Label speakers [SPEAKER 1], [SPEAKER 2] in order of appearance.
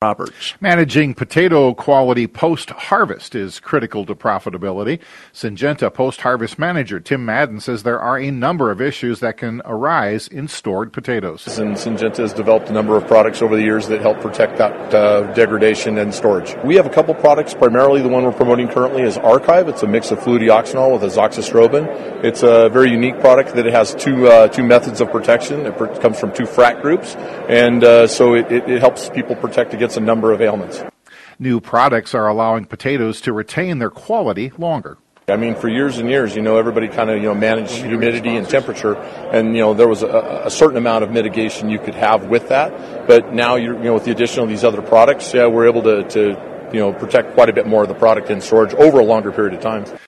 [SPEAKER 1] Roberts.
[SPEAKER 2] Managing potato quality post-harvest is critical to profitability. Syngenta post-harvest manager Tim Madden says there are a number of issues that can arise in stored potatoes.
[SPEAKER 3] And Syngenta has developed a number of products over the years that help protect that degradation and storage. We have a couple products, primarily the one we're promoting currently is Archive. It's a mix of fludeoxanol with azoxystrobin. It's a very unique product that it has two methods of protection. It comes from two frac groups, and so it helps people protect against a number of ailments.
[SPEAKER 2] New products are allowing potatoes to retain their quality longer.
[SPEAKER 3] I mean, for years and years, everybody kind of, managed humidity and temperature, and, there was a certain amount of mitigation you could have with that. But now, with the addition of these other products, we're able to protect quite a bit more of the product in storage over a longer period of time.